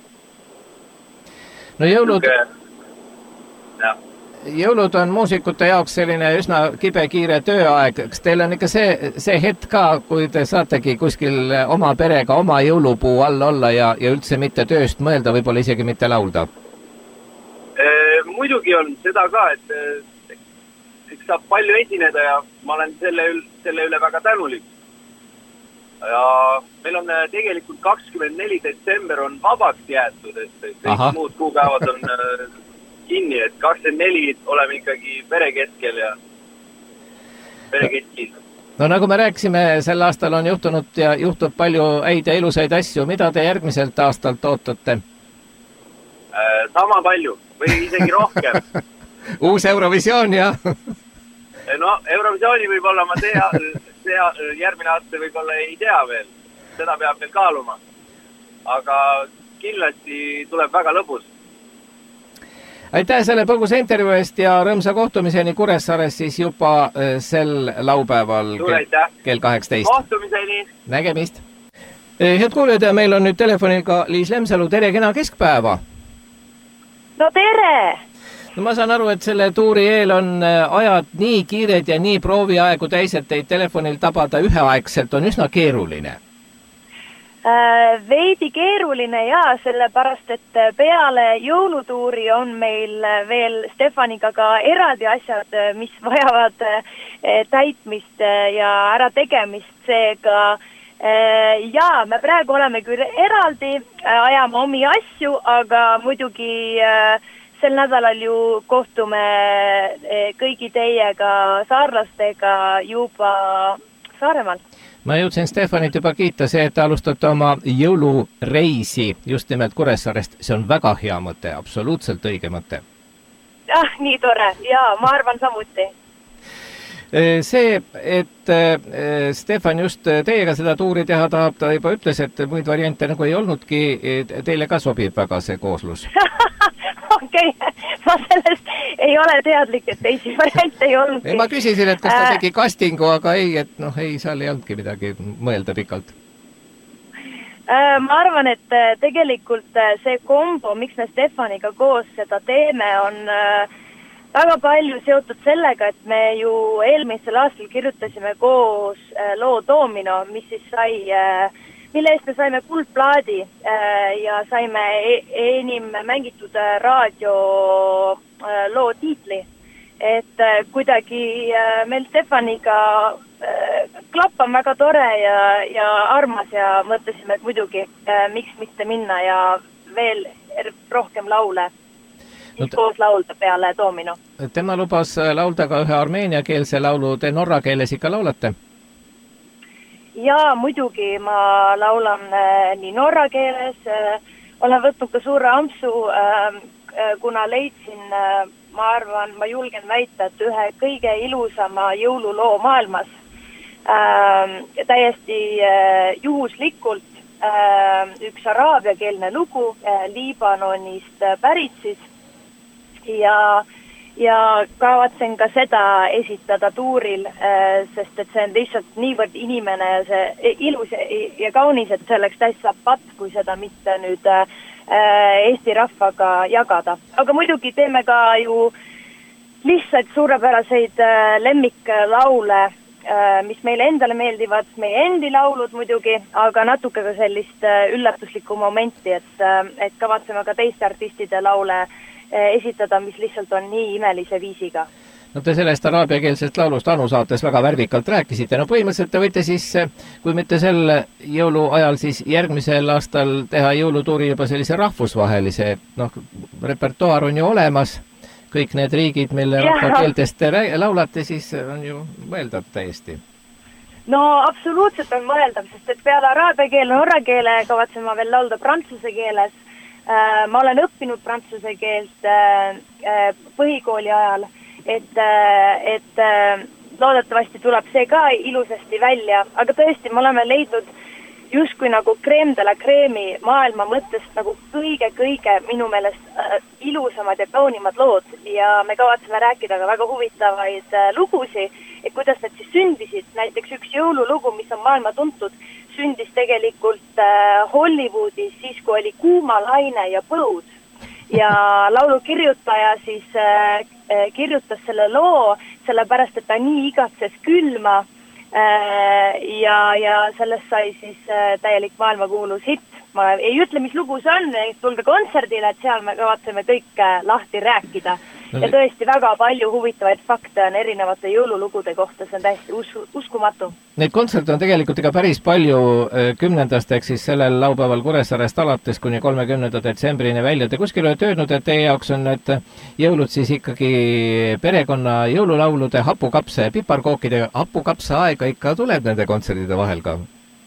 No jõulud... Ja. Jõulud on muusikute jaoks selline üsna kibe-kiire tööaeg. Kas teil on ikka see, see hetk ka, kui te saategi kuskil oma perega oma jõulupuu all olla ja, ja üldse mitte tööst mõelda, võib-olla isegi mitte laulda? E, muidugi on seda ka, et eks saab palju esineda ja ma olen selle, selle üle väga tänulik. Ja meil on tegelikult kakskümmend neli detsember on vabaks jäetud, et kõik Aha. muud kuupäevad on... kinni, et kakskümmend neli oleme ikkagi perekeskel ja perekeskil. No nagu me rääkisime, sel aastal on juhtunud ja juhtub palju häid ja ilusaid asju. Mida te järgmiselt aastalt ootate? Sama palju või isegi rohkem. Uus Eurovisioon ja... no Eurovisiooni võib-olla ma tea, tea, järgmine aasta võib-olla ei tea veel. Seda peab veel kaaluma. Aga kindlasti tuleb väga lõbus. Aitäh selle põgusa intervjuu eest ja rõõmsa kohtumiseni Kuressaares siis juba sel laupäeval kell kaheksateist. Kohtumiseni! Nägemist! Head kuulijad, ja meil on nüüd telefonil ka Liis Lemsalu. Tere, kena keskpäeva! No tere! No ma saan aru, et selle tuuri eel on ajad nii kiired ja nii prooviaegu täis, et teid telefonil tabada üheaegselt on üsna keeruline. Veidi keeruline ja sellepärast, et peale jõulutuuri on meil veel Stefaniga ka eraldi asjad, mis vajavad täitmist ja ära tegemist. Seega ja me praegu oleme küll eraldi, ajame omi asju, aga muidugi sel nädalal ju kohtume kõigi teiega saarlastega juba Saaremaal. Ma jõudsin Stefanit juba kiita see, et te alustate oma jõulureisi just nimelt Kuressaarest. See on väga hea mõte, absoluutselt õige mõte. Ah, nii tore. Jaa, ma arvan samuti. See, et Stefan just teiega seda tuuri teha tahab, ta juba ütles, et muid variante nagu ei olnudki. Teile ka sobib väga see kooslus? Okei, okay. Ma sellest ei ole teadlik, et teisi variante ei olnudki. Ma küsisin, et kas ta tegi castingu, aga ei, et noh, ei, seal ei olnudki midagi mõelda pikalt. Ma arvan, et tegelikult see kombo, miks me Stefaniga koos seda teeme, on väga palju seotud sellega, et me ju eelmisel aastal kirjutasime koos loo Domino, mis siis sai... mille eest me saime kuldplaadi ja saime enim mängitud raadio loo tiitli. Et kuidagi meil Stefaniga klapp on väga tore ja, ja armas ja mõtlesime, et muidugi miks mitte minna ja veel rohkem laule, mis koos laulda peale Domino. Tema lubas laulda ka ühe armeeniakeelse laulu, te norra keeles ikka laulate? Ja muidugi ma laulan äh, nii norra keeles, äh, olen võtnud ka suure ampsu, äh, kuna leidsin, äh, ma arvan, ma julgen väita, et ühe kõige ilusama jõululoo maailmas äh, täiesti äh, juhuslikult üks araabiakeelne lugu Liibanonist pärit siis ja, ja kavatsen ka seda esitada tuuril, sest et see on lihtsalt niivõrd inimene ja see ilus ja kaunis, et see oleks täitsa patt, kui seda mitte nüüd Eesti rahvaga jagada. Aga muidugi teeme ka ju lihtsalt suurepäraseid lemmiklaule, mis meile endale meeldivad, meie endi laulud muidugi, aga natuke ka sellist üllatuslikku momenti, et, et kavatseme ka teiste artistide laule esitada, mis lihtsalt on nii imelise viisiga. No te sellest araabiakeelsest laulust Anu saates väga värvikalt rääkisite. No põhimõtteliselt te võite siis, kui mitte sel jõuluajal, siis järgmisel aastal teha jõulutuuri juba sellise rahvusvahelise, noh, repertuaar on ju olemas. Kõik need riigid, mille rahvakeeltest te laulate, siis on ju mõeldav täiesti. No absoluutselt on mõeldav, sest et peale araabia keele, norra keele kavatsen ma veel laulda prantsuse keeles. Ma olen õppinud prantsuse keelt põhikooli ajal, et, et loodetavasti tuleb see ka ilusasti välja, aga tõesti, me oleme leidnud justkui nagu crème de la crème'i maailma mõttest nagu kõige-kõige minu meelest äh, ilusamad ja kaunimad lood ja me kavatseme rääkida ka väga huvitavaid äh, lugusi, et kuidas need siis sündisid. Näiteks üks jõululugu, mis on maailma tuntud, sündis tegelikult äh, Hollywoodis siis, kui oli kuumalaine ja põud. Ja laulu kirjutaja siis äh, kirjutas selle loo, sellepärast, et ta nii igatses külma, ja, ja sellest sai siis täielik maailmakuulus hitt. Ma ei ütle, mis lugu see on, tulge kontserdile, et seal me kavatseme kõik lahti rääkida. No, ja tõesti väga palju huvitavaid fakte on erinevate jõululugude kohta, see on täiesti us uskumatu. Neid kontserte on tegelikult ega päris palju kümnendast, ehk siis sellel laupäeval Kuressaarest alates kuni kolmekümnenda detsembrini välja. Te kuskil olete öelnud, et teie jaoks on need jõulud siis ikkagi perekonna jõululaulude, hapukapse ja piparkookide hapukapse aega ikka tuleb nende kontserdide vahel ka?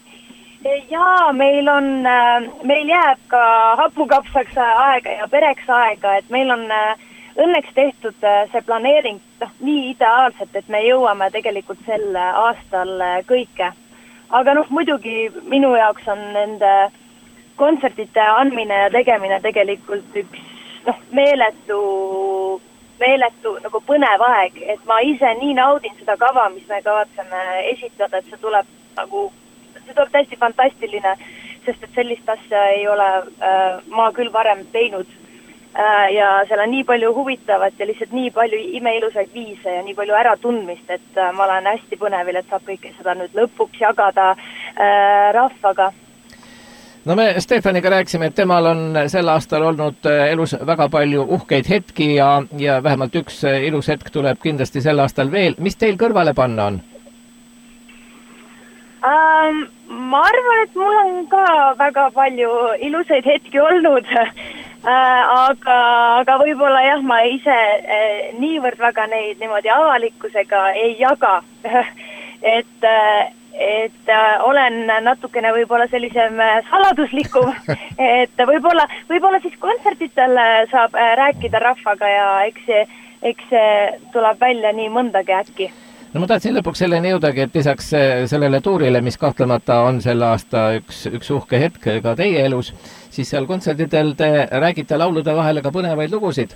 Jaa, meil on, meil jääb ka hapukapsaks aega ja pereks aega, et meil on õnneks tehtud see planeering no, nii ideaalselt, et me jõuame tegelikult sel aastal kõike. Aga noh, muidugi minu jaoks on nende kontsertide andmine ja tegemine tegelikult üks noh, meeletu, meeletu nagu põnev aeg, et ma ise nii naudin seda kava, mis me kavatseme esitada, et see tuleb nagu see tuleb täiesti fantastiline, sest et sellist asja ei ole äh, ma küll varem teinud äh, ja seal on nii palju huvitavat ja lihtsalt nii palju imeilusaid viise ja nii palju äratundmist, et äh, ma olen hästi põnevil, et saab kõike seda nüüd lõpuks jagada äh, rahvaga. No me Stefaniga rääkisime, et temal on sel aastal olnud elus väga palju uhkeid hetki ja, ja vähemalt üks ilus hetk tuleb kindlasti sel aastal veel. Mis teil kõrvale panna on? Um, ma arvan, et mul on ka väga palju ilusaid hetki olnud, uh, aga, aga võib-olla jah, ma ise uh, niivõrd väga neid niimoodi avalikkusega ei jaga, et, uh, et uh, olen natukene võib-olla sellisem saladuslikum, et võib-olla, võib-olla siis kontsertitel saab uh, rääkida rahvaga ja eks see, eks see tuleb välja nii mõndagi äkki. No ma tahtsin lõpuks selleni jõudagi, et lisaks sellele tuurile, mis kahtlemata on selle aasta üks, üks uhke hetk ka teie elus, siis seal kontsertidel te räägite laulude vahele ka põnevaid lugusid?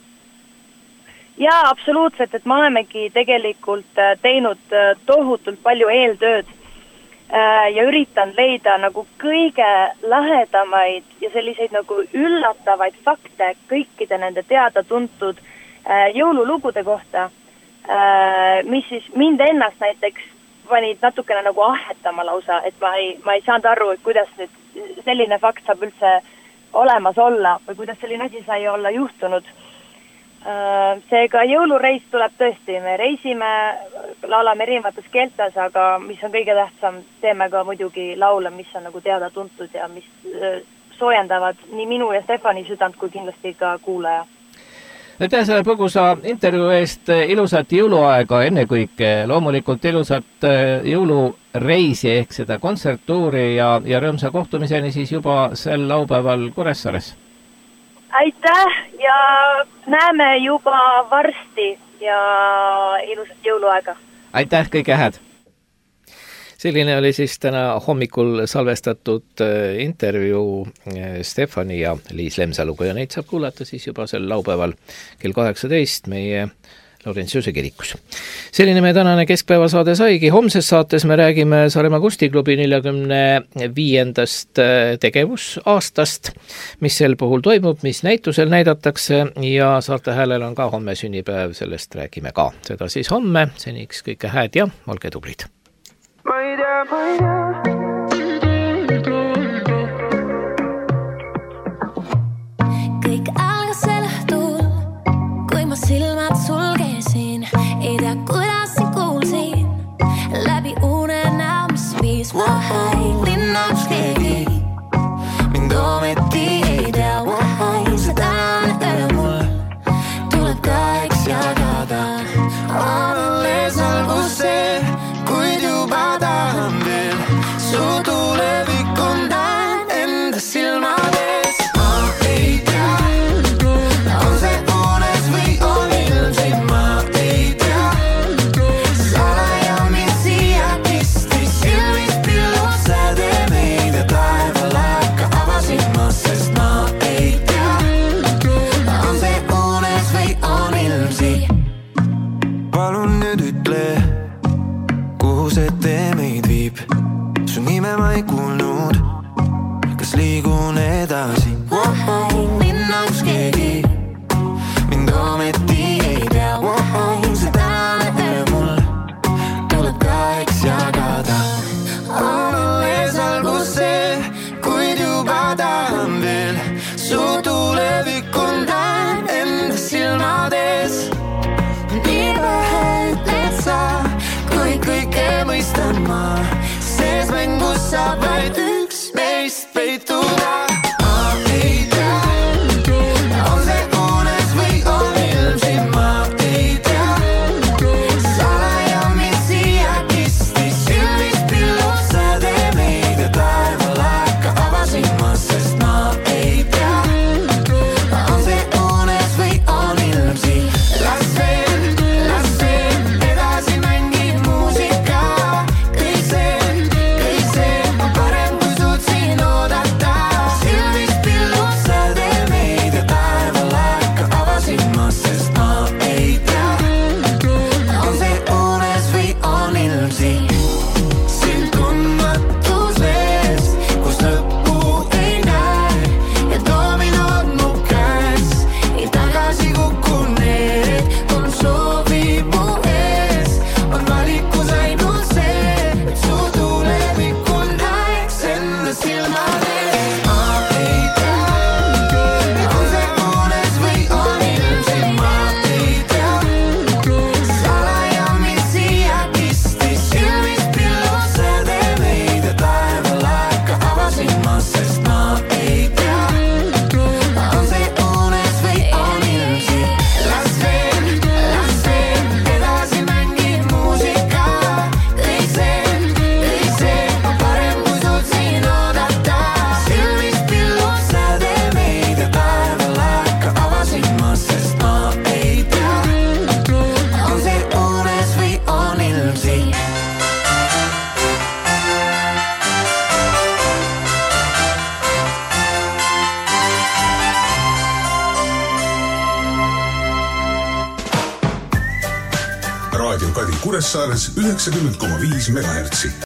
Jaa, absoluutselt, et me olemegi tegelikult teinud tohutult palju eeltööd ja üritan leida nagu kõige lahedamaid ja selliseid nagu üllatavaid fakte kõikide nende teada-tuntud jõululugude kohta, mis siis mind ennast näiteks panid natukene nagu ahetama lausa, et ma ei, ma ei saanud aru, et kuidas nüüd selline fakt saab üldse olemas olla või kuidas selline asi sai olla juhtunud. Seega jõulureis tuleb tõesti, me reisime, laulame erinevates keeltes, aga mis on kõige tähtsam, teeme ka muidugi laule, mis on nagu teada tuntud ja mis soojendavad nii minu ja Stefani südant kui kindlasti ka kuulaja. Aitäh selle põgusa intervjuu eest, ilusat jõuluaega ennekõike, loomulikult ilusat jõulureisi ehk seda kontserttuuri ja, ja rõõmsa kohtumiseni siis juba sel laupäeval Kuressaares. Aitäh ja näeme juba varsti ja ilusat jõuluaega. Aitäh, kõike head! selline oli siis täna hommikul salvestatud intervjuu Stefani ja Liis Lemsaluga ja neid saab kuulata siis juba sel laupäeval kell kaheksateist meie Laurentiuse kirikus. Selline meie tänane keskpäevasaade saigi. Homses saates me räägime Saaremaa Kunstiklubi neljakümne viiendast tegevusaastast, mis sel puhul toimub, mis näitusel näidatakse ja Saarte Häälel on ka homme sünnipäev, sellest räägime ka. Seda siis homme, seniks kõike hääd ja olge tublid. Ma ei tea, ma ei tea. Kõik algas sel õhtul, kui ma silmad sulgesin. Ei tea, kuidas sind kuulsin läbi unenäo, mis viis vahai linnaks keegi. Mind ometi ei tea, vahai see tänane öö mul tuleb kaheks jagada. On alles algus see, kuid juba tahan veel su tulevik on näen enda silmades. Ma ei tea, on see unes või on ilmselt, ma ei tea. Salaja mind siia kistis silmist pillus säde meid ja taevalaka avasin ma, sest ma ei tea, on see unes või on ilmselt. Palun nüüd ütle, kuhu see tee meid viib. Su nime ma ei kuulnud, kas liigun edasi. Vahai linnaks keegi, mind ometi ei tea. Vahai see tänane öö mul tuleb kaheks jagada. On alles algus see, kuid juba tahan veel su tulevik on näen enda silmades. Nii vähe ütled sa, kui kõike mõistan ma, sees mängus saab vaid üks meist peituda. Ma ei tea, on see unes või on ilmselt, ma ei tea. Salaja mind siia kistis silmist pillus säde meid ja taevalaka avasin ma, sest ma ei tea, on see unes või on ilmselt. Las veel, las veel edasi mängib muusika. Kõik see, kõik see on parem kui suutsin oodata. Silmist pillus säde meid ja taevalaka avasin ma, sest ma ei tea, on see unes või on ilmselt. Sind tundmatus vees, kus lõppu ei näe ja dominod mu käes ei tagasi kukkuneed. On soovib mu ees, on valikus ainult see, et su tulevikul näeks enda silmades. Ma ei tea, on see unes või on ilmselt, ma ei tea. Salaja mind siia kistis silmist pillus säde meid ja taevalaka avasin ma, sest ma ei tea, on see unes või on ilmselt. Las veel, las veel edasi mängib muusika. Kõik see, kõik see on parem kui suutsin oodata. Silmist pillus säde meid ja taevalaka avasin ma, sest ma ei tea, on see unes või on ilmselt. Raadio Kadi Kuressaares üheksakümmend koma viis megahertsi.